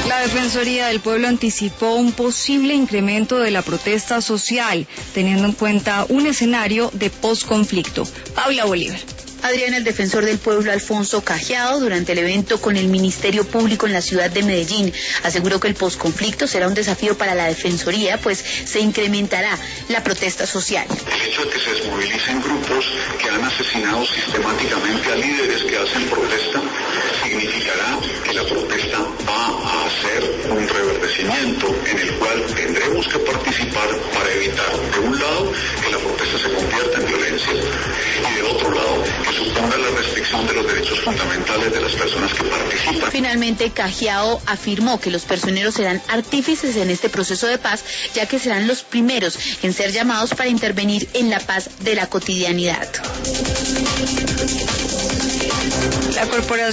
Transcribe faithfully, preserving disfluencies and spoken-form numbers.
La Defensoría del Pueblo anticipó un posible incremento de la protesta social, teniendo en cuenta un escenario de posconflicto. Paula Bolívar. Adrián, el defensor del pueblo Alfonso Cajiao, durante el evento con el Ministerio Público en la ciudad de Medellín, aseguró que el posconflicto será un desafío para la Defensoría, pues se incrementará la protesta social. El hecho de que se desmovilicen grupos que han asesinado sistemáticamente a líderes que hacen protesta, significará que la protesta va a hacer un reverdecimiento en el cual tendremos que participar para evitar, de un lado, que la protesta se convierta en violencia, y de otro lado, que suponga la restricción de los derechos fundamentales de las personas que participan. Finalmente, Cajiao afirmó que los personeros serán artífices en este proceso de paz, ya que serán los primeros en ser llamados para intervenir en la paz de la cotidianidad. La corporación